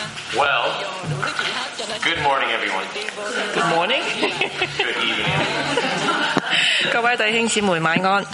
Well, good morning, everyone. Good morning. Good evening. 各位弟兄姊妹晚安。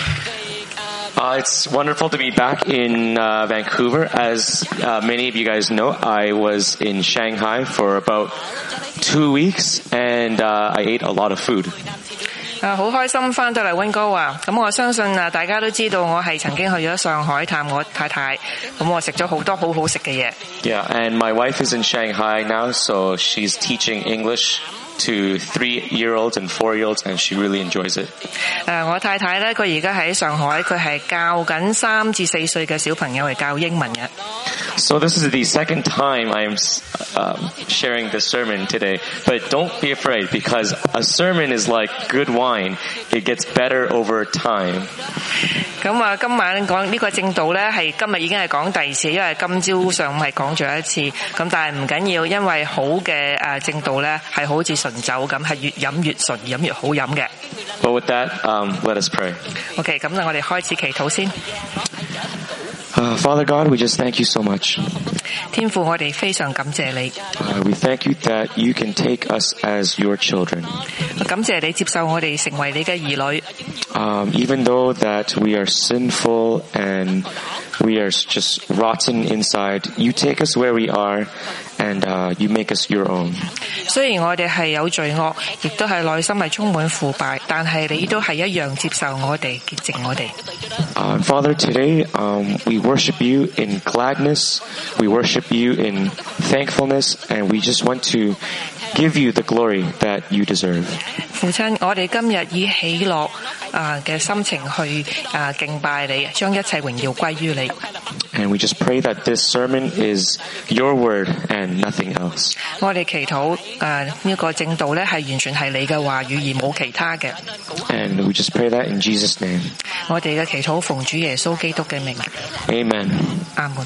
It's wonderful to be back in Vancouver. As many of you guys know, I was in Shanghai for about 2 weeks, and I ate a lot of food. 好開心返到嚟溫哥華，咁我相信大家都知道我係曾經去咗上海探我太太，咁我食咗好多好好食嘅嘢。 Yeah, and my wife is in Shanghai now, so she's teaching English to 3-year-olds and 4-year-olds, and she really enjoys it. 我太太咧，佢而家喺上海，佢係教緊3至4歲嘅小朋友嚟教英文嘅。 So this is the second time I'm sharing this sermon today, but don't be afraid because a sermon is like good wine. It gets better over time. 咁今晚講呢個正道咧，係今日已經係講第2次，因為今朝上午係講咗一次。咁但係唔緊要，因為好嘅正道咧係好似純酒咁，係越飲越純，飲越好飲嘅。 But with that, let us pray. OK， 咁我哋開始祈禱先。 Father God, we just thank you so much. 天父，我哋非常感謝你。 We thank you that you can take us as your children. 感謝你接受我哋成為你嘅兒女。 Even though that we are sinful and we are just rotten inside, you take us where we are and you make us your own. 雖然我哋係有罪惡，亦都係內心係充滿腐敗，但係你都係一樣接受我哋，潔淨我哋。 Father, today we worship you in gladness, we worship you in thankfulness, and we just want to give you the glory that you deserve. 父親，我哋今日以喜樂嘅心情去敬拜你，將一切榮耀歸於你。 And we just pray that this sermon is your word and nothing else. 我哋祈禱呢個正道咧係完全係你嘅話語而冇其他嘅。 And we just pray that in Jesus' name. 我哋嘅祈禱奉主耶穌基督嘅名。 Amen. 阿門。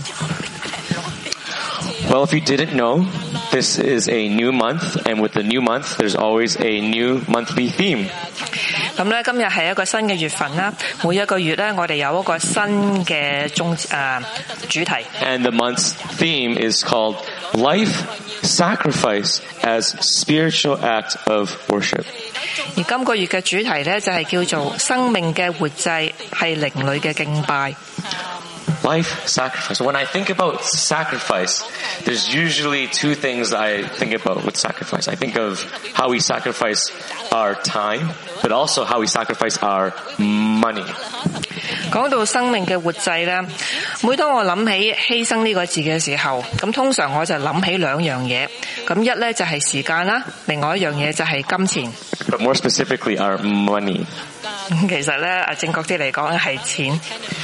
Well, if you didn't know, this is a new month, and with the new month, there's always a new monthly theme. 咁咧，今日係一個新嘅月份啦。每一個月咧，我哋有一個新嘅主題。 And the month's theme is called Life Sacrifice as Spiritual Act of Worship. 而今個月嘅主題咧就係叫做生命嘅活祭係靈裏嘅敬拜。 Life sacrifice. When I think about sacrifice, there's usually 2 things I think about with sacrifice. I think of how we sacrifice our time, but also how we sacrifice our money. 講到生命嘅活祭咧，每當我諗起犧牲呢個字嘅時候，咁通常我就諗起2樣嘢。咁一咧就係時間啦，另外一樣嘢就係金錢。 But more specifically, our money. 其實咧，正確啲嚟講係錢。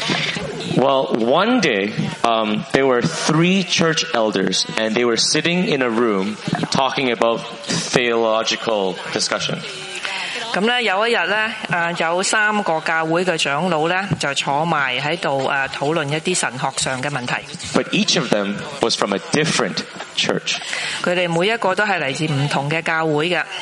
Well, one day, there were 3 church elders, and they were sitting in a room talking about theological discussion. 咁咧有一日咧，有3個教會嘅長老咧就坐埋喺度討論一啲神學上嘅問題。 But each of them was from a different church. 佢哋每一個都係嚟自唔同嘅教會嘅。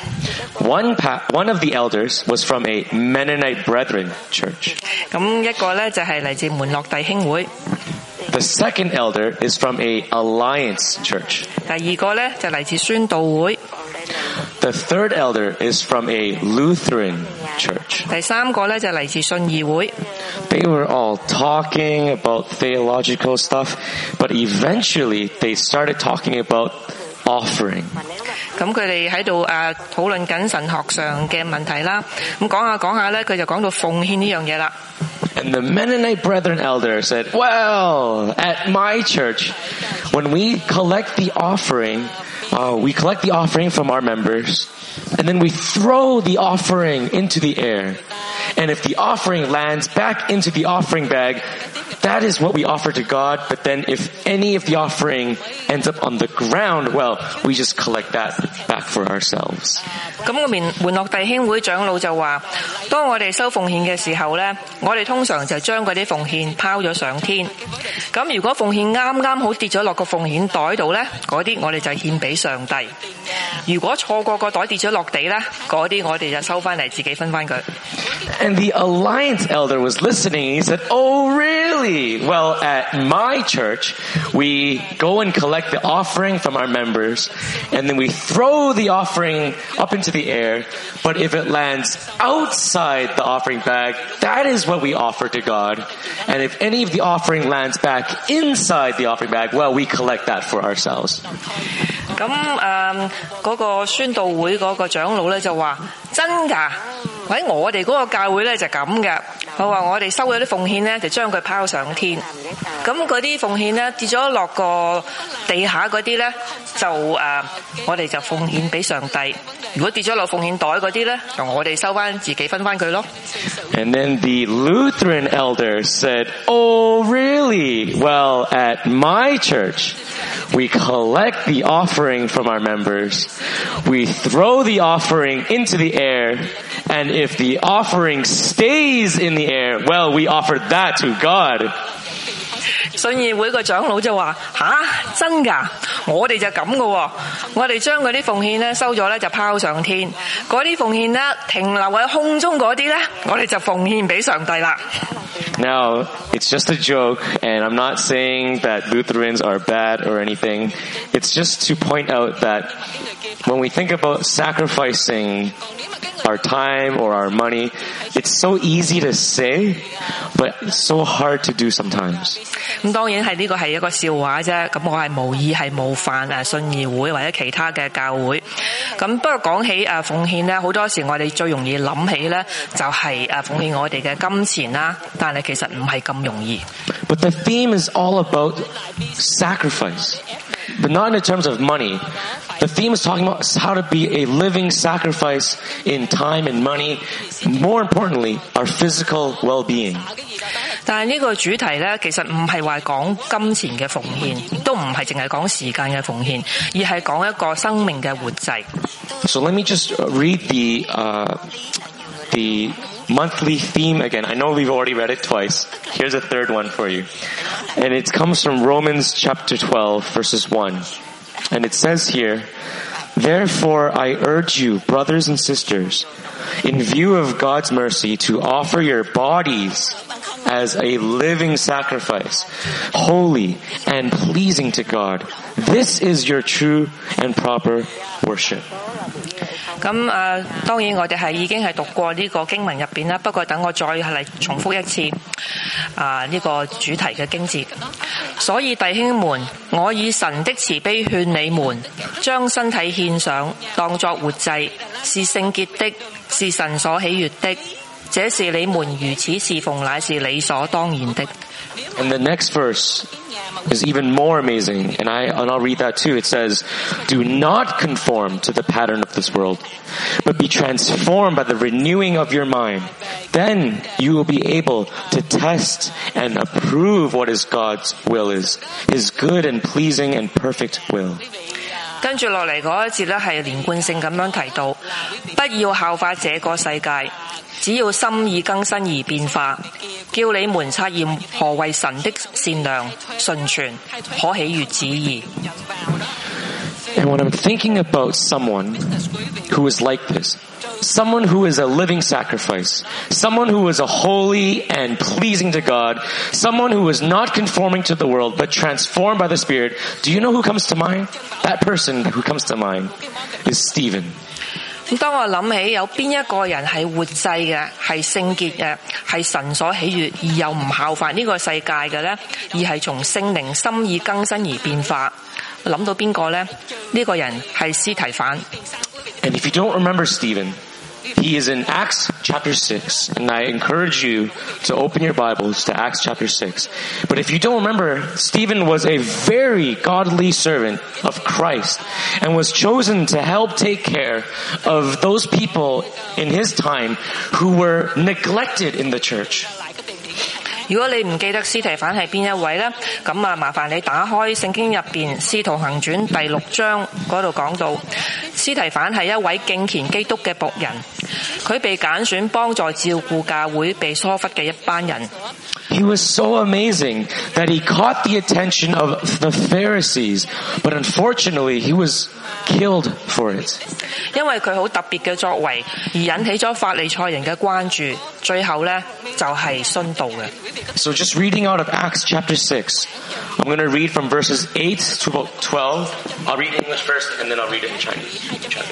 One of the elders was from a Mennonite Brethren church. 咁一個咧就係嚟自門諾弟兄會。 The second elder is from a Alliance church. 第2個咧就嚟自宣道會。 The third elder is from a Lutheran church. 第3個咧就嚟自信義會。 They were all talking about theological stuff, but eventually they started talking about offering. 咁佢哋喺度討論緊神學上嘅問題啦。咁講下咧，佢就講到奉獻呢樣嘢啦。 And the Mennonite Brethren elder said, well, at my church, when we collect the offering from our members, and then we throw the offering into the air. And if the offering lands back into the offering bag, that is what we offer to God. But then if any of the offering ends up on the ground, well, we just collect that back for ourselves. 咁個門諾弟兄會長老就話，當我哋收奉獻嘅時候呢，我哋通常就將嗰啲奉獻拋咗上天。咁如果奉獻啱好跌咗落個奉獻袋度呢，嗰啲我哋就獻俾上帝。如果錯過個袋跌咗落地呢，嗰啲我哋就收翻嚟自己分翻佢。 And the Alliance elder was listening and he said, oh really? really? Well, at my church, we go and collect the offering from our members, and then we throw the offering up into the air. But if it lands outside the offering bag, that is what we offer to God. And if any of the offering lands back inside the offering bag, well, we collect that for ourselves. 咁嗰個宣道會嗰個長老咧就話：真㗎，喺我哋嗰個教會咧就咁嘅。佢話我哋收咗啲奉獻咧，就將佢拋上天。咁嗰啲奉獻咧跌咗落個地下嗰啲咧，就我哋就奉獻俾上帝。如果跌咗落奉獻袋嗰啲咧，就我哋收翻自己分翻佢咯。 And then the Lutheran elder said, "Oh, really? Well, at my church, we collect the offering from our members. We throw the offering into the air, and if the offering stays in the air, well, we offer that to God." 信義會個長老就話：真㗎，我哋就咁嘅喎，我哋將嗰啲奉獻咧收咗咧就拋上天，嗰啲奉獻咧停留喺空中嗰啲咧，我哋就奉獻俾上帝啦。 Now, it's just a joke, and I'm not saying that Lutherans are bad or anything. It's just to point out that when we think about sacrificing our time or our money, it's so easy to say, but it's so hard to do sometimes. 咁當然係呢個係一個笑話啫，咁我係無意係冒犯信義會或者其他嘅教會。咁不過講起奉獻咧，好多時我哋最容易諗起咧就係奉獻我哋嘅金錢啦，但係其實唔係咁容易。 But the theme is all about sacrifice, but not in terms of money. The theme is talking about how to be a living sacrifice in time and money. More importantly, our physical well-being. 但係呢個主題咧，其實唔係話講金錢嘅奉獻，亦都唔係淨係講時間嘅奉獻，而係講一個生命嘅活祭。 So let me just read the monthly theme again. I know we've already read it twice. Here's a third one for you. And it comes from Romans chapter 12, verses 1. And it says here, "Therefore I urge you, brothers and sisters, in view of God's mercy, to offer your bodies as a living sacrifice, holy and pleasing to God. This is your true and proper worship." 咁當然我哋係已經係讀過呢個經文入邊啦，不過等我再嚟重複一次呢個主題嘅經節。所以弟兄們，我以神的慈悲勸你們，將身體獻上，當作活祭，是聖潔的，是神所喜悅的。這是你們如此侍奉，乃是理所當然的。 And the next verse is even more amazing, and I'll read that too. It says, "Do not conform to the pattern of this world, but be transformed by the renewing of your mind. Then you will be able to test and approve what is God's will is, His good and pleasing and perfect will." 跟住落嚟嗰一節咧係連貫性咁樣提到，不要效法這個世界，只要心意更新而變化，叫你們察驗何為神的善良、純全、可喜悅旨意。 And when I'm thinking about someone who is like this, someone who is a living sacrifice, someone who is a holy and pleasing to God, someone who is not conforming to the world but transformed by the Spirit, do you know who comes to mind? That person who comes to mind is Stephen. 咁當我諗起有邊一個人係活祭嘅，係聖潔嘅，係神所喜悅，而又唔效法呢個世界嘅呢，而係從聖靈心意更新而變化，諗到邊個呢？呢個人係司提反。 And if you don't remember Stephen, he is in Acts chapter 6, and I encourage you to open your Bibles to Acts chapter 6. But if you don't remember, Stephen was a very godly servant of Christ and was chosen to help take care of those people in his time who were neglected in the church. 如果你唔記得司提反係邊一位呢，咁麻煩你打開聖經入邊《使徒行傳》第6章嗰度講到，司提反係一位敬虔基督嘅僕人，佢被揀選幫助照顧教會被疏忽嘅一班人。 He was so amazing that he caught the attention of the Pharisees, but unfortunately he was killed for it. 因為佢好特別嘅作為，而引起咗法利賽人嘅關注，最後呢，就係殉道嘅。 So just reading out of Acts chapter 6, I'm going to read from verses 8 to about 12. I'll read English first and then I'll read it in Chinese.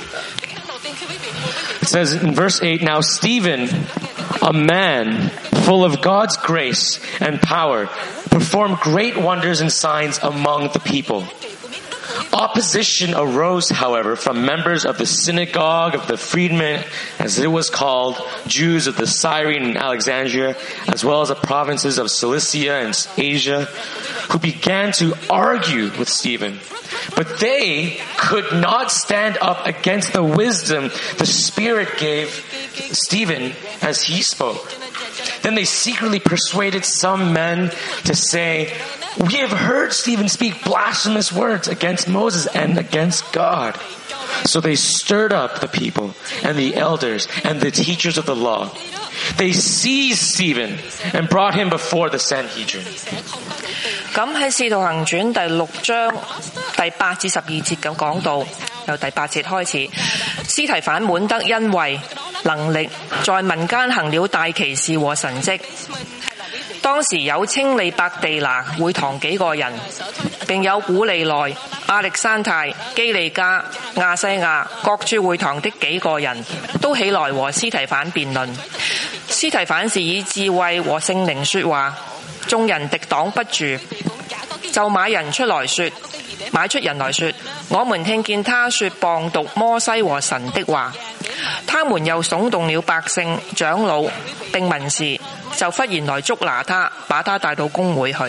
It says in verse 8, "Now Stephen, a man full of God's grace and power, performed great wonders and signs among the people. Opposition arose, however, from members of the synagogue of the freedmen, as it was called, Jews of the Cyrene and Alexandria, as well as the provinces of Cilicia and Asia, who began to argue with Stephen. But they could not stand up against the wisdom the Spirit gave Stephen as he spoke. Then they secretly persuaded some men to say, 'We have heard Stephen speak blasphemous words against Moses and against God.' So they stirred up the people and the elders and the teachers of the law. They seized Stephen and brought him before the Sanhedrin." 咁喺《使徒行傳》第6章第8至12節咁講到，由第8節開始，司提反滿得恩惠能力，在民間行了大奇事和神蹟。當時有清利伯地拿會堂幾個人，並有古利奈、亞歷山太、基利加、亞西亞各處會堂的幾個人，都起來和司提反辯論。司提反是以智慧和聖靈說話，眾人敵擋不住，就買出人來說，我們聽見他說謗讟摩西和神的話。他們又聳動了百姓、長老並文士，就忽然來捉拿他，把他帶到公會去。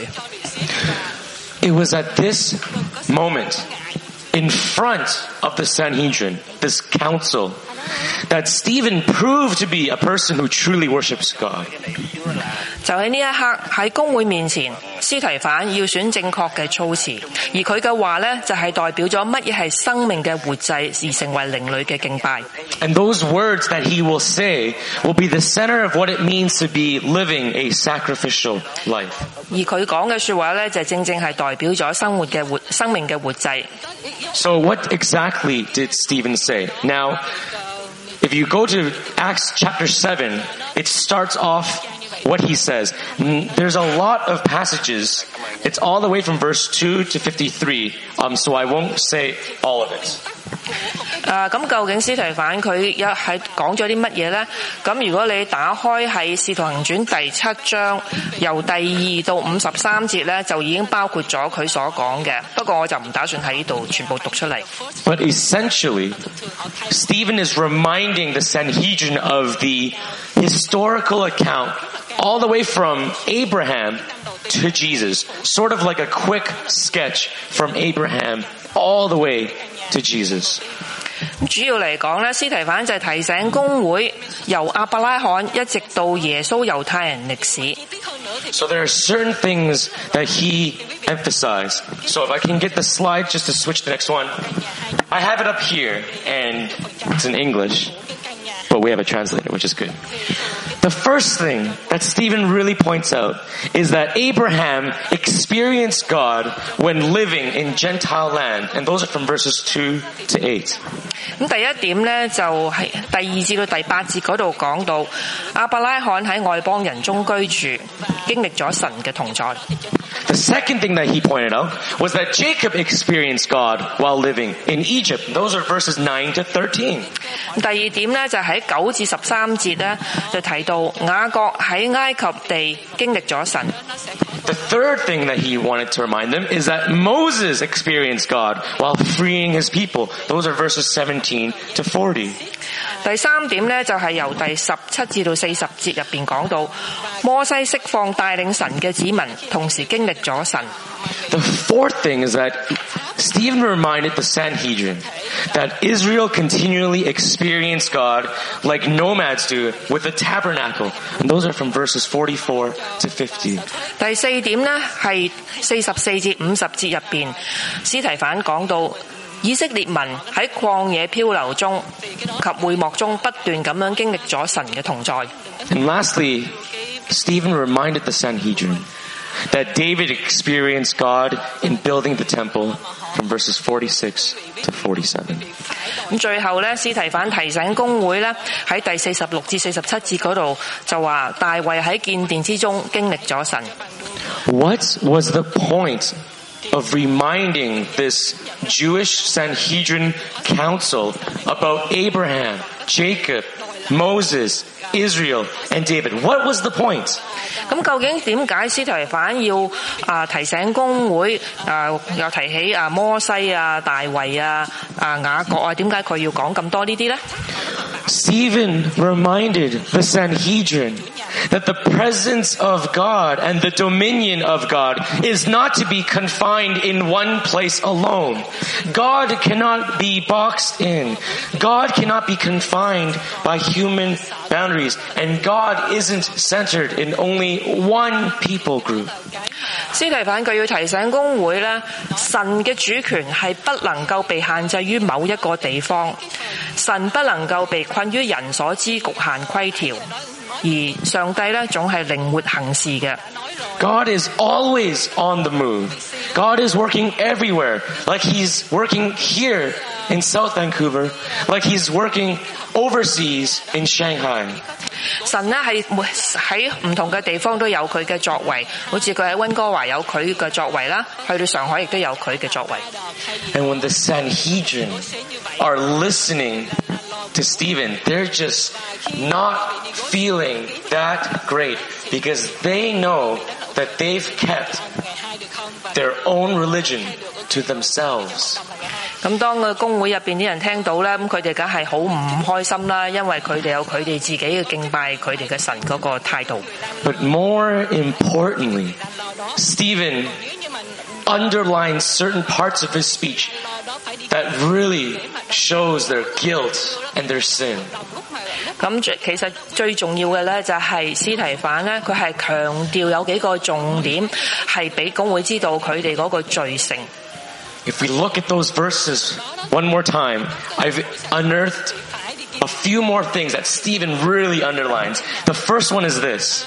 It was at this moment, in front of the Sanhedrin, this council, that Stephen proved to be a person who truly worships God. 就喺呢一刻喺公會面前，司提反要選正確嘅措辭，而佢嘅話呢，就係代表咗乜嘢係生命嘅活祭，而成為靈裏嘅敬拜。 And those words that he will say will be the center of what it means to be living a sacrificial life. 而佢講嘅說話呢，就正正係代表咗生命嘅活祭。 So what exactly did Stephen say? Now, if you go to Acts chapter 7, it starts off what he says. There's a lot of passages. It's all the way from verse 2 to 53. So I won't say all of it. 咁究竟司提反佢係講咗啲乜嘢呢？咁如果你打開喺《使徒行傳》第7章由第2到53節呢，就已經包括咗佢所講嘅。不過我就唔打算喺呢度全部讀出嚟。 But essentially, Stephen is reminding the Sanhedrin of the historical account all the way from Abraham to Jesus, sort of like a quick sketch from Abraham all the way to Jesus. 主要嚟講咧，司提反就係提醒公會由亞伯拉罕一直到耶穌猶太人歷史。 So there are certain things that he emphasized. So if I can get the slide just to switch to the next one. I have it up here and it's in English, but we have a translator, which is good. The first thing that Stephen really points out is that Abraham experienced God when living in Gentile land. And those are from verses 2 to 8. 咁第一點呢，就係第2至到第8節嗰度講到，亞伯拉罕喺外邦人中居住，經歷咗神嘅同在。 The second thing that he pointed out was that Jacob experienced God while living in Egypt. Those are verses 9 to 13. 第二點呢，就喺9至13節呢，就提到雅各喺埃及地經歷咗神。 The third thing that he wanted to remind them is that Moses experienced God while freeing his people. Those are verses 17 to 40. 第三點呢，就係由第17至到40節入邊講到，摩西釋放帶領神嘅子民，同時經歷咗神。 The fourth thing is that Stephen reminded the Sanhedrin that Israel continually experienced God like nomads do with the tabernacle. And those are from verses 44 to 50. 第四點呢，係44至50節入邊，司提反講到以色列民喺曠野漂流中及會幕中不斷咁樣經歷咗神嘅同在。 And lastly, Stephen reminded the Sanhedrin that David experienced God in building the temple from verses 46 to 47. 咁最後咧，司提反提醒公會咧喺第46至47節嗰度就話大衛喺建殿之中經歷咗神。 What was the point of reminding this Jewish Sanhedrin council about Abraham, Jacob, Moses, Israel, and David? What was the point? 咁究竟點解司提反要提醒公會又提起摩西大衛雅各點解佢要講咁多呢啲呢？ Stephen reminded the Sanhedrin that the presence of God and the dominion of God is not to be confined in one place alone. God cannot be boxed in. God cannot be confined by human boundaries. And God isn't centered in only one people group. 司提反佢要提醒公會咧，神嘅主權係不能夠被限制於某一個地方，神不能夠被困於人所知局限規條，而上帝咧總係靈活行事嘅。 God is always on the move. God is working everywhere, like He's working here in South Vancouver, like He's working overseas in Shanghai. 神咧係喺唔同嘅地方都有佢嘅作為，好似佢喺溫哥華有佢嘅作為啦，去到上海亦都有佢嘅作為。 And when the Sanhedrin are listening to Stephen, they're just not feeling that great because they know that they've kept their own religion to themselves. 咁當個公會入邊啲人聽到咧，咁佢哋梗係好唔開心啦，因為佢哋有佢哋自己嘅敬拜佢哋嘅神嗰個態度。 But more importantly, Stephen underlines certain parts of his speech that really shows their guilt and their sin. 咁其實最重要嘅咧就係司提反咧，佢係強調有幾個重點係俾公會知道佢哋嗰個罪性。 If we look at those verses one more time, I've unearthed a few more things that Stephen really underlines. The first one is this.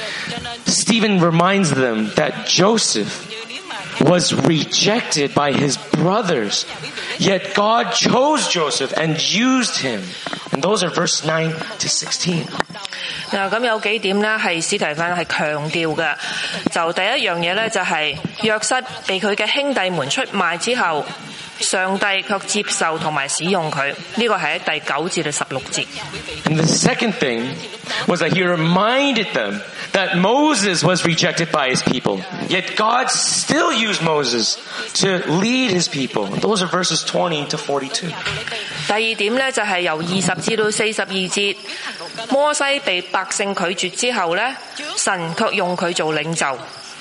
Stephen reminds them that Joseph was rejected by his brothers, yet God chose Joseph and used him. And those are verse 9 to 16. 咁有幾點咧係司提反係強調嘅，就第一樣嘢咧就係約瑟被佢嘅兄弟們出賣之後，上帝卻接受同埋使用佢，呢個係喺第9至到16節。 And the second thing was that he reminded them that Moses was rejected by his people, yet God still used Moses to lead his people. Those are verses 20 to 42. 第二點咧就係由20至到42節，摩西被百姓拒絕之後咧，神卻用佢做領袖。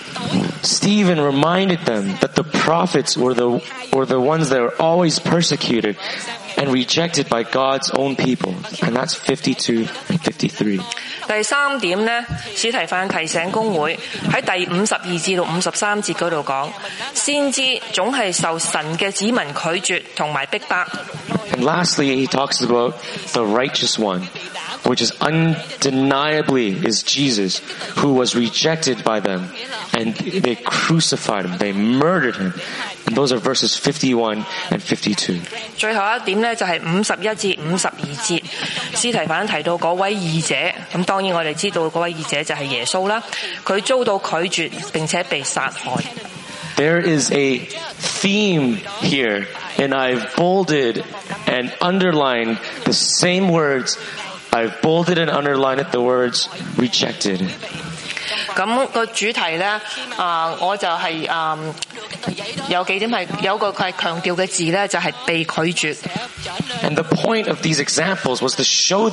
Stephen reminded them that the prophets were the ones that were always persecuted and rejected by God's own people. And that's 52 and 53. 第三點呢，司提反提醒公會喺第52至到53節嗰度講，先知總係受神嘅子民拒絕同埋逼迫。 And lastly, he talks about the righteous one, which is undeniably is Jesus, who was rejected by them, and they crucified him, they murdered him. And those are verses 51 and 52. 最後一點呢，就係51至52節，司提反提到嗰位義者，咁當然我哋知道嗰位義者就係耶穌啦，佢遭到拒絕並且被殺害。 There is a theme here, and I've bolded and underlined the same words. I've bolded and underlined the words rejected. 咁個主題咧，我就係有幾點係有個係強調嘅字咧，就係被拒絕。 And the point of these examples was to show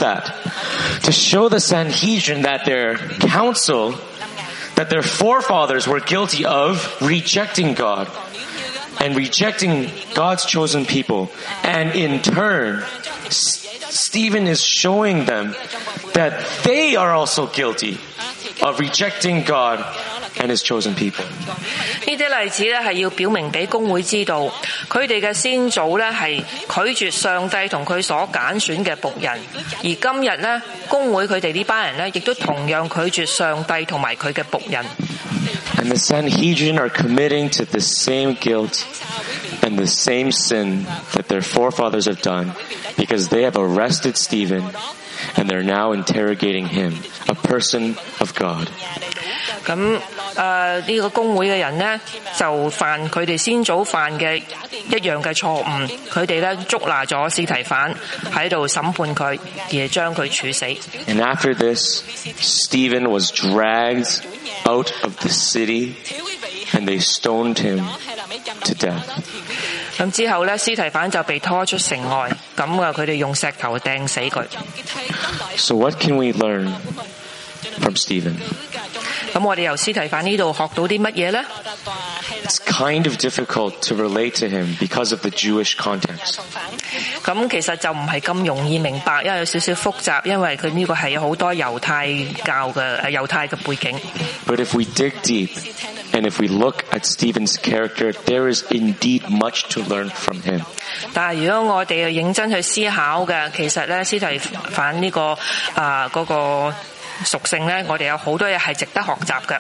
the Sanhedrin that their council, that their forefathers were guilty of rejecting God and rejecting God's chosen people. And in turn, Stephen is showing them that they are also guilty of rejecting God and his chosen people. 呢啲例子咧係要表明俾公會知道，佢哋嘅先祖咧係拒絕上帝同佢所揀選嘅僕人，而今日咧公會佢哋呢班人咧亦都同樣拒絕上帝同埋佢嘅僕人。 And the Sanhedrin are committing to the same guilt and the same sin that their forefathers have done, because they have arrested Stephen and they're now interrogating him, a person of God. 咁呢個公會嘅人呢，就犯佢哋先祖犯嘅一樣嘅錯誤，佢哋咧捉拿咗司提反喺度審判佢，而將佢處死。 And after this, Stephen was dragged out of the city and they stoned him to death. 咁之後咧，司提反就被拖出城外，咁佢哋用石頭掟死佢。 So what can we learn from Stephen? 咁我哋由司提反呢度學到啲乜嘢呢？ It's kind of difficult to relate to him because of the Jewish context. 咁其實就唔係咁容易明白，因為有少少複雜，因為佢呢個係有好多猶太嘅背景。 But if we dig deep and if we look at Stephen's character, there is indeed much to learn from him. 但係如果我哋認真去思考嘅，其實咧司提反呢個嗰個屬性咧，我哋有好多嘢係值得學習嘅。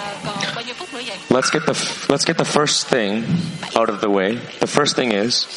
Let's get the first thing out of the way. The first thing is,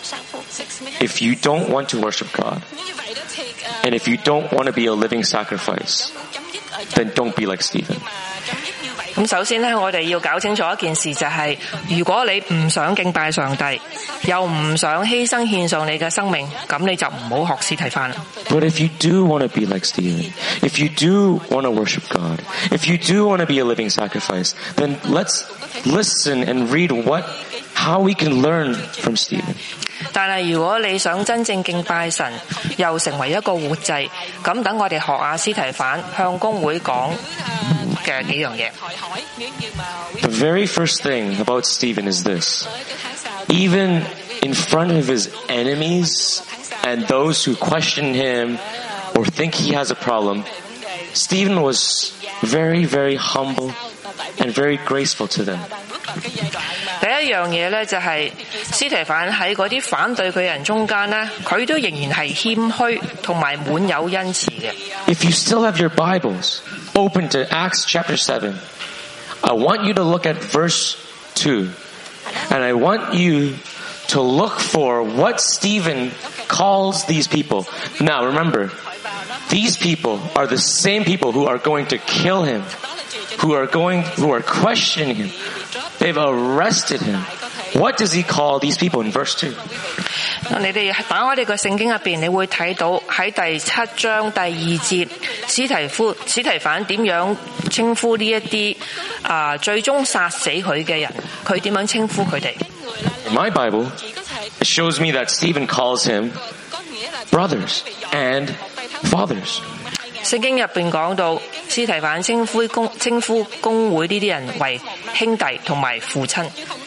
if you don't want to worship God, and if you don't want to be a living sacrifice, then don't be like Stephen. 咁首先咧，我哋要搞清楚一件事，就係如果你唔想敬拜上帝，又唔想犧牲獻上你嘅生命，咁你就唔好學司提反啦。 But if you do want to be like Stephen, if you do want to worship God, if you do want to be a living sacrifice, then let's listen and read how we can learn from Stephen. 但係如果你想真正敬拜神，又成為一個活祭，咁等我哋學下司提反向公會講嘅幾樣嘢。 The very first thing about Stephen is this: even in front of his enemies and those who question him or think he has a problem, Stephen was very, very humble and very graceful to them. 第一樣嘢咧就係司提反喺嗰啲反對佢嘅人中間咧，佢都仍然係謙虛同埋滿有恩慈嘅。 If you still have your Bibles open to Acts chapter 7, I want you to look at verse 2, and I want you to look for what Stephen calls these people. Now remember, these people are the same people who are going to kill him, who are questioning him. They've arrested him. What does he call these people in verse 2? 你哋打開你個聖經入邊，你會睇到喺第7章第2節，司提反點樣稱呼呢一啲最終殺死佢嘅人，佢點樣稱呼佢哋 In my Bible, it shows me that Stephen calls him brothers and fathers. 聖經入邊講到，司提反稱呼公會呢啲人為兄弟同埋父親。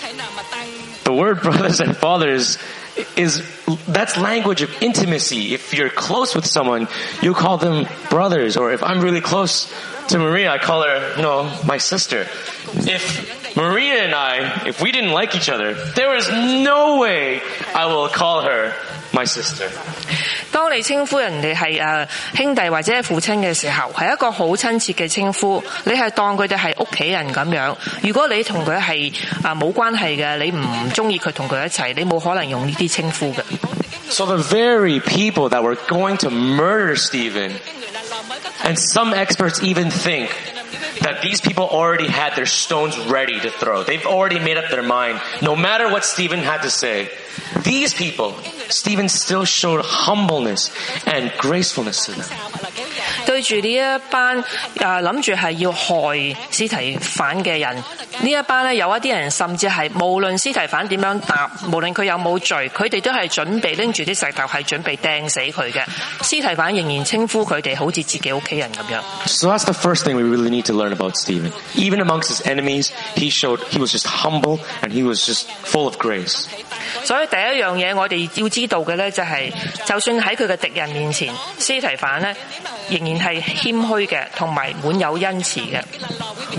The word brothers and fathers that's language of intimacy. If you're close with someone, you call them brothers. Or if I'm really close to Maria, I call her, my sister. If Maria and if we didn't like each other, there is no way I will call her my sister. 當你稱呼人哋係兄弟或者係父親嘅時候，係一個好親切嘅稱呼，你係當佢哋係屋企人咁樣。如果你同佢係冇關係嘅，你唔中意佢同佢一齊，你冇可能用呢啲稱呼嘅。 So the very people that were going to murder Stephen, and some experts even think that these people already had their stones ready to throw. They've already made up their mind. No matter what Stephen had to say, these people, Stephen still showed humbleness and gracefulness to them. 對住呢一班諗住係要害司提反嘅人，呢一班咧有一啲人甚至係無論司提反點樣答，無論佢有冇罪，佢哋都係準備拎住啲石頭係準備掟死佢嘅。司提反仍然稱呼佢哋好似自己屋企人咁樣。 So that's the first thing we really need to learn about Stephen. Even amongst his enemies, he was just humble and he was just full of grace. 所以第一樣嘢我哋要知道嘅咧就係，就算喺佢嘅敵人面前，司提反咧仍然係謙虛嘅，同埋滿有恩慈嘅。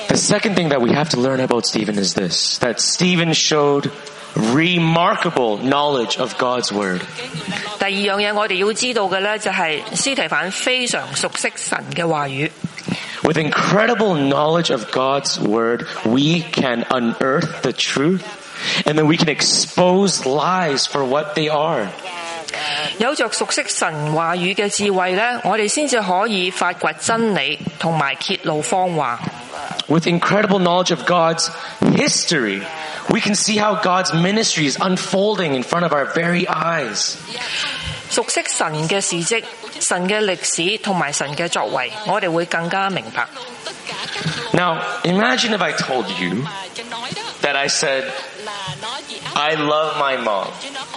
The second thing that we have to learn about Stephen is this, that Stephen showed remarkable knowledge of God's word. 第二樣嘢我哋要知道嘅咧，就係司提反非常熟悉神嘅話語。 With incredible knowledge of God's word, we can unearth the truth, and then we can expose lies for what they are. 有着熟悉神話語嘅智慧咧，我哋先至可以發掘真理同埋揭露謊話。 With incredible knowledge of God's history, we can see how God's ministry is unfolding in front of our very eyes. 熟悉神嘅事蹟、神嘅歷史同埋神嘅作為，我哋會更加明白。 Now, imagine if I told you that I said, I love my mom.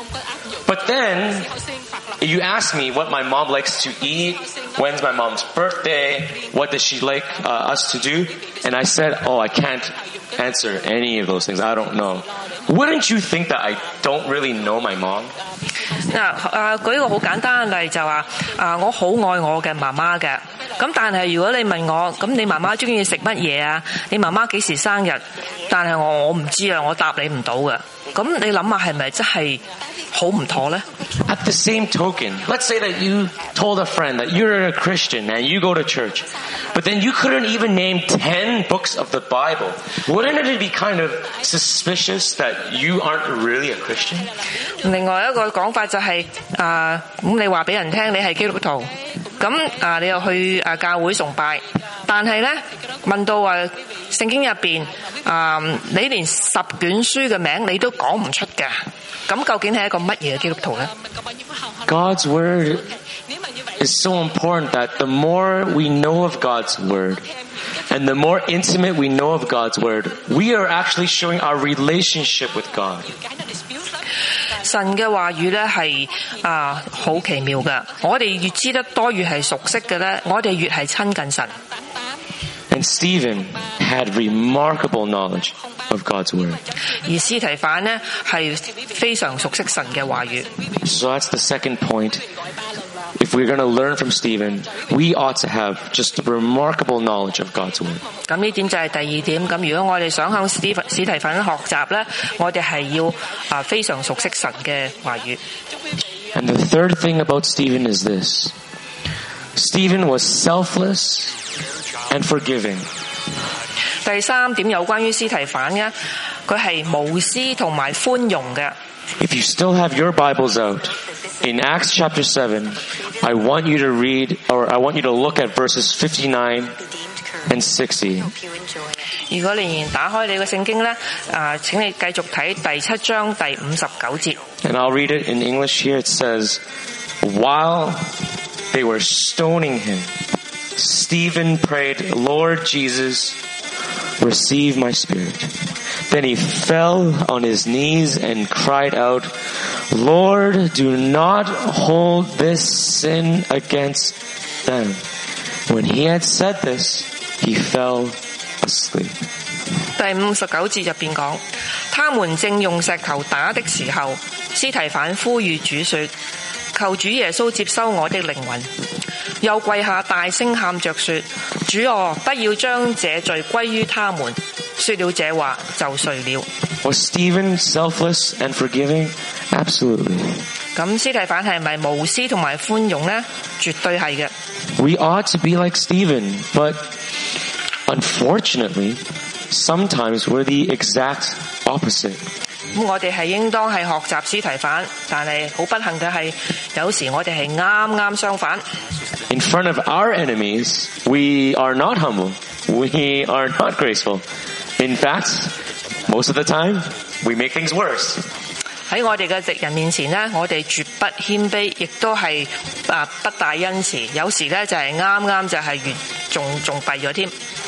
But then, you ask me what my mom likes to eat, when's my mom's birthday, what does she like us to do, and I said, oh, I can't answer any of those things, I don't know. Wouldn't you think that I don't really know my mom? 舉一個好簡單嘅例就話，我好愛我嘅媽媽嘅，咁但係如果你問我，咁你媽媽中意食乜嘢啊？你媽媽幾時生日？但係我唔知啊，我答你唔到嘅。咁你諗下係咪真係好唔妥呢？ At the same token, let's say that you told a friend that you're a Christian and you go to church, but then you couldn't even name 10 books of the Bible. Wouldn't it be kind of suspicious that you aren't really a Christian? 另外一個講法就係咁你話俾人聽你係基督徒，咁你又去教會崇拜，但係呢問到話聖經入邊你連10卷書嘅名你都講唔出嘅，咁究竟係一個乜嘢嘅基督徒呢？ God's word is so important that the more we know of God's word and the more intimate we know of God's word, we are actually showing our relationship with God. 神嘅話語咧係好奇妙嘅，我哋越知得多，越係熟悉嘅咧，我哋越係親近神。 And Stephen had remarkable knowledge of God's word. 而司提反呢係非常熟悉神嘅話語。 So that's the second point. If we're going to learn from Stephen, we ought to have just remarkable knowledge of God's word. 咁呢點就係第二點。咁如果我哋想向司提反學習咧，我哋係要非常熟悉神嘅話語。 And the third thing about Stephen is this. Stephen was selfless and forgiving. 第三點有關於司提反嘅，佢係無私同埋寬容嘅。 If you still have your Bibles out, in Acts chapter 7, I want you to read, or I want you to look at verses 59 and 60. 如果你仍然打開你嘅聖經咧，請你繼續睇第7章第59節。 And I'll read it in English here. It says, while they were stoning him, Stephen prayed, Lord Jesus, receive my spirit. Then he fell on his knees and cried out, Lord, do not hold this sin against them. When he had said this, he fell asleep. 第59節入邊講，他們正用石頭打的時候，司提反呼籲主說，求主耶穌接收我的靈魂。又跪下大聲喊着說，主啊，不要將這罪歸於他們。說了這話就睡了。 Was Stephen selfless and forgiving? Absolutely. 咁司提反係咪無私同埋寬容呢？絕對係嘅。 We ought to be like Stephen, but unfortunately, sometimes we're the exact opposite. 咁我哋係應當係學習司提反，但係好不幸嘅係，有時我哋係啱啱相反。 In front of our enemies, we are not humble. We are not graceful. In fact, most of the time, we make things worse. 喺我哋嘅敵人面前呢，我哋絕不謙卑，亦都係不大恩慈。有時呢就係啱就係越仲弊咗添。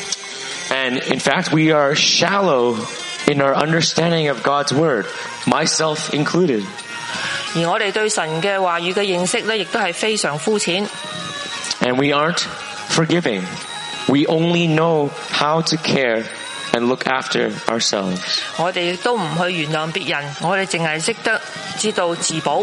And in fact, we are shallow in our understanding of God's word, myself included. 而我哋對神嘅話語嘅認識呢，亦都係非常膚淺。 And we aren't forgiving. We only know how to care and look after ourselves. 我哋亦都唔去原諒別人，我哋淨係識得知道自保。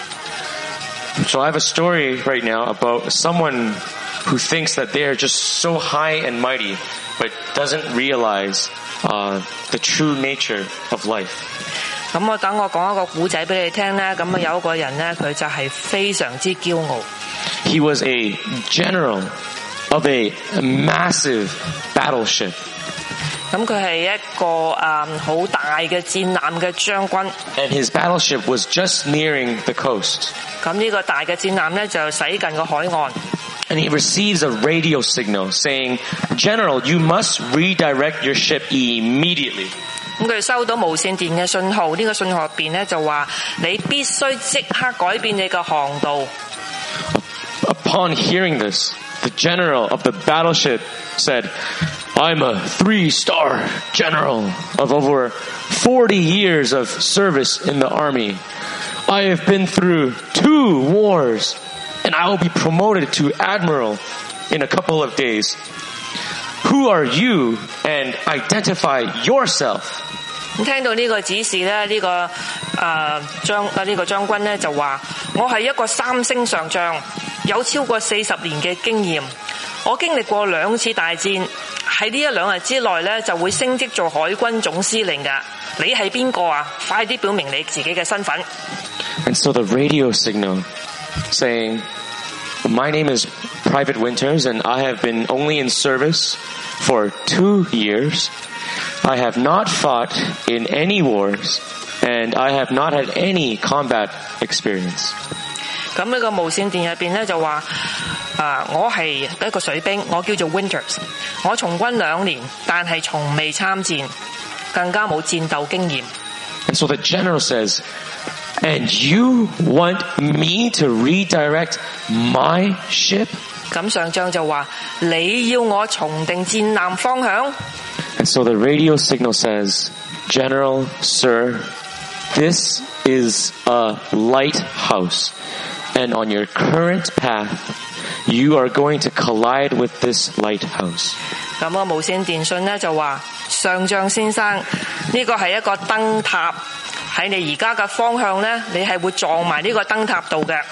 So I have a story right now about someone who thinks that they are just so high and mighty, but doesn't realize the true nature of life. 咁我等我講一個古仔俾你聽咧，咁有一個人咧，佢就係非常之驕傲。 He was a general of a massive battleship. 咁佢係一個好大嘅戰艦嘅將軍。 And his battleship was just nearing the coast. 咁呢個大嘅戰艦咧就駛近個海岸。 And he receives a radio signal saying, "General, you must redirect your ship immediately." 咁佢收到無線電嘅信號，呢個信號入邊咧就話你必須即刻改變你嘅航道。 Upon hearing this, the general of the battleship said, "I'm a 3-star general of over 40 years of service in the army. I have been through 2 wars, and I will be promoted to admiral in a couple of days. Who are you? And identify yourself." 咁聽到呢個指示咧，呢個將軍咧就話：我係一個3星上將，有超過40年嘅經驗。我經歷過2次大戰，喺呢1-2日之內咧就會升職做海軍總司令㗎。你係邊個啊？快啲表明你自己嘅身份。 And so the radio signal saying, "My name is Private Winters, and I have been only in service for 2 years. I have not fought in any wars, and I have not had any combat experience." 咁呢個無線電入邊咧就話：我係一個水兵，我叫做 Winters， 我從軍2年，但係從未參戰，更加冇戰鬥經驗。 And so the general says, "And you want me to redirect my ship?" 咁上將就話：你要我重定戰艦方向。 And so the radio signal says, "General, sir, this is a lighthouse, and on your current path, you are going to collide with this lighthouse." 咁個無線電訊咧就話：上將先生，呢個係一個燈塔，喺你而家嘅方向咧，你係會撞埋呢個燈塔度嘅。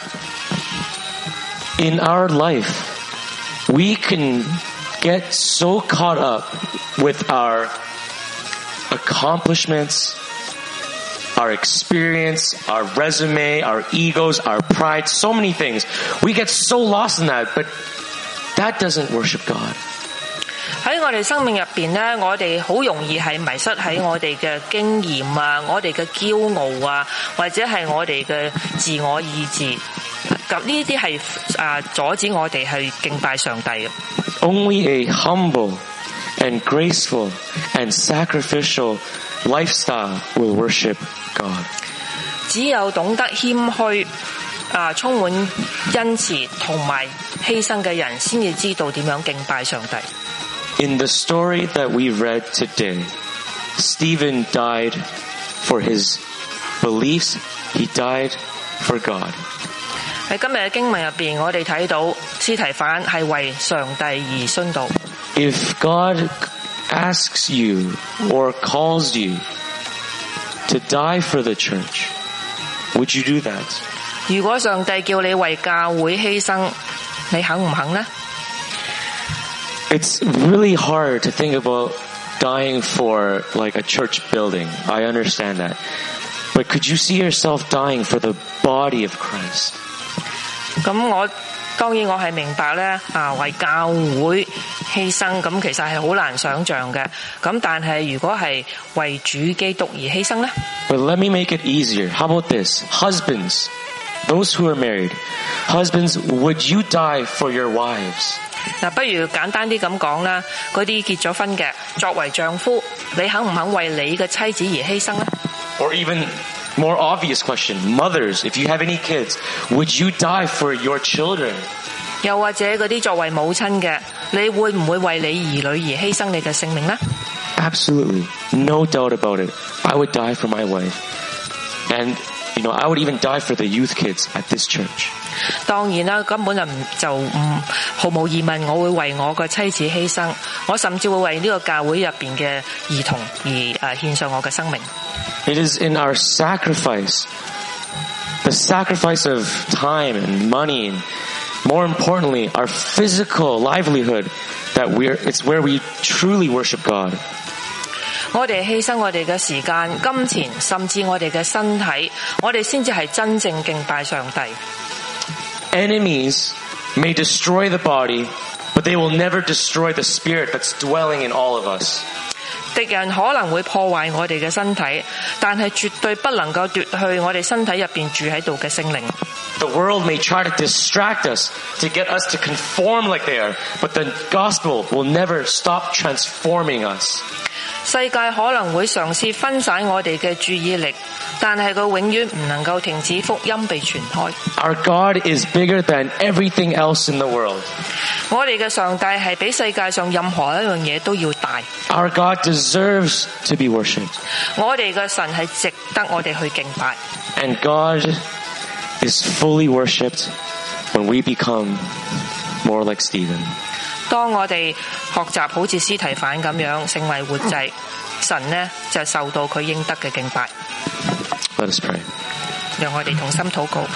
In our life, we can get so caught up with our accomplishments, our experience, our resume, our egos, our pride, so many things. We get so lost in that, but that doesn't worship God. 喺我哋生命入邊咧，我哋好容易係迷失喺我哋嘅經驗啊，我哋嘅驕傲啊，或者係我哋嘅自我意志。咁呢啲係阻止我哋去敬拜上帝嘅。 Only a humble and graceful and sacrificial lifestyle will worship God. 只有懂得謙虛充滿恩慈同埋犧牲嘅人，先至知道點樣敬拜上帝。 In the story that we read today, Stephen died for his beliefs. He died for God. 喺今日嘅經文入邊，我哋睇到司提反係為上帝而殉道。 If God asks you or calls you to die for the church, would you do that? 如果上帝叫你為教會犧牲，你肯唔肯呢？ It's really hard to think about dying for like a church building. I understand that. But could you see yourself dying for the body of Christ? 咁當然我係明白咧，為教會犧牲，咁其實係好難想像嘅。咁但係如果係為主基督而犧牲咧？ But let me make it easier. How about this? Husbands, those who are married, husbands, would you die for your wives? 嗱，不如簡單啲咁講啦，嗰啲結咗婚嘅，作為丈夫，你肯唔肯為你嘅妻子而犧牲咧？ Or even more obvious question, mothers, if you have any kids, would you die for your children? 又或者嗰啲作為母親嘅，你會唔會為你兒女而犧牲你嘅性命呢？ Absolutely. No doubt about it. I would die for my wife. And, I would even die for the youth kids at this church. 當然啦，根本就毫無疑問，我會為我嘅妻子犧牲，我甚至會為呢個教會入邊嘅兒童而獻上我嘅生命。 It is in our sacrifice, the sacrifice of time and money, and more importantly, our physical livelihood, that it's where we truly worship God. 我哋犧牲我哋嘅時間、金錢，甚至我哋嘅身體，我哋先至係真正敬拜上帝。 Enemies may destroy the body, but they will never destroy the spirit that's dwelling in all of us. 敵人可能會破壞我哋嘅身體，但係絕對不能夠奪去我哋身體入邊住喺度嘅聖靈。 The world may try to distract us to get us to conform like they are, but the gospel will never stop transforming us. 世界可能會嘗試分散我哋嘅注意力，但係佢永遠唔能夠停止福音被傳開。 Our God is bigger than everything else in the world. 我哋嘅上帝係比世界上任何一樣嘢都要大。 Our God deserves to be worshipped. 我哋嘅神係值得我哋去敬拜。 And God is fully worshipped when we become more like Stephen. 當我哋學習好似司提反咁樣成為活祭，神呢就受到佢應得嘅敬拜。 Let us pray. 讓我哋同心禱告。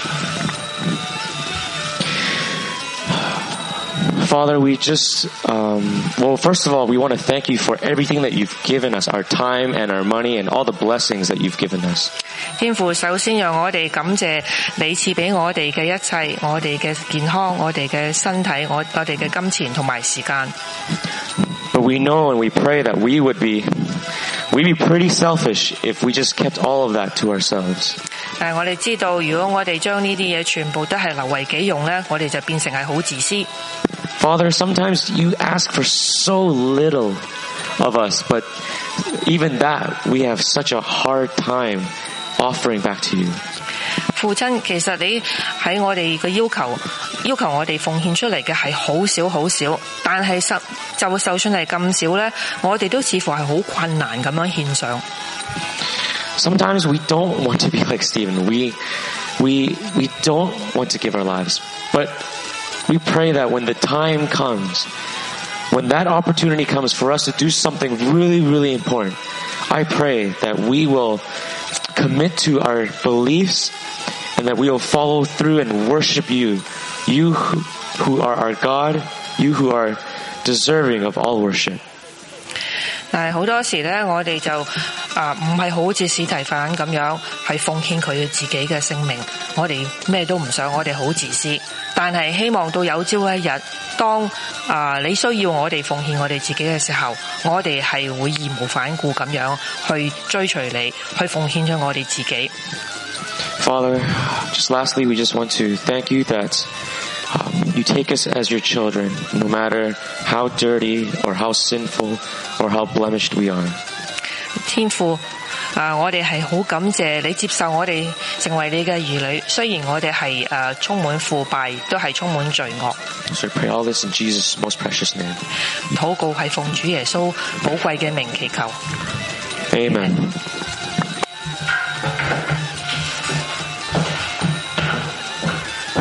Father, we just, first of all, we want to thank you for everything that you've given us, our time and our money and all the blessings that you've given us. 天父，首先讓我哋感謝你賜俾我哋嘅一切，我哋嘅健康，我哋嘅身體，我哋嘅金錢同埋時間。 But we know and we pray that we'd be pretty selfish if we just kept all of that to ourselves. 但係我哋知道，如果我哋將呢啲嘢全部都係留為己用咧，我哋就變成係好自私。 Father, sometimes you ask for so little of us, but even that we have such a hard time offering back to you. 父親，其實你喺我哋嘅要求我哋奉獻出嚟嘅係好少好少，但係就算係咁少咧，我哋都似乎係好困難咁樣獻上。 Sometimes we don't want to be like Stephen. We don't want to give our lives, but we pray that when the time comes, when that opportunity comes for us to do something really, really important, I pray that we will commit to our beliefs and that we will follow through and worship you, you who are our God, you who are deserving of all worship. 但係好多時咧，我哋就唔係好似司提反咁樣，係奉獻佢自己嘅性命。我哋咩都唔想，我哋好自私。但係希望到有朝一日，當你需要我哋奉獻我哋自己嘅時候，我哋係會義無反顧咁樣去追隨你，去奉獻咗我哋自己。 Father, just lastly, we just want to thank you that you take us as your children, no matter how dirty or how sinful or how blemished we are. 天父，我哋係好感謝你接受我哋成為你嘅兒女，雖然我哋係充滿腐敗，都係充滿罪惡。 So I pray all this in Jesus' most precious name. 禱告係奉主耶穌寶貴嘅名祈求。 Amen.